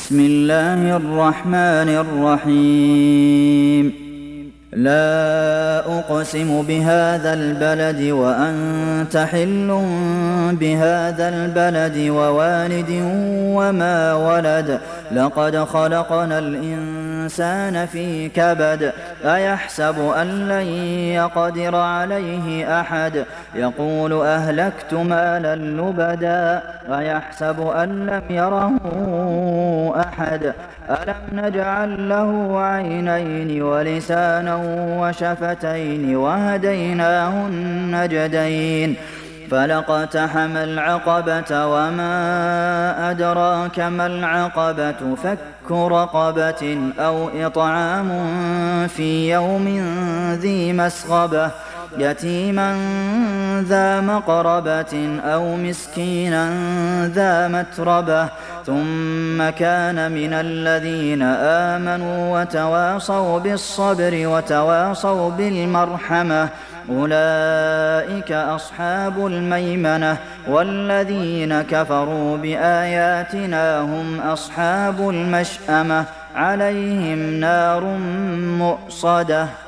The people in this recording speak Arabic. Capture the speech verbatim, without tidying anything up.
بسم الله الرحمن الرحيم لا أقسم بهذا البلد وأنت حل بهذا البلد ووالد وما ولد لقد خلقنا الإنسان في كبد أيحسب أن لن يقدر عليه أحد يقول أهلكت مالا لبدا أيحسب أن لم يره أحد ألم نجعل له عينين ولسانا وشفتين وهديناه النجدين فلاقتحم العقبة وما أدراك ما العقبة فك رقبة أو إطعام في يوم ذي مسغبة يتيما ذا مقربة أو مسكينا ذا متربة ثم كان من الذين آمنوا وتواصوا بالصبر وتواصوا بالمرحمة أولئك أصحاب الميمنة والذين كفروا بآياتنا هم أصحاب المشأمة عليهم نار مؤصدة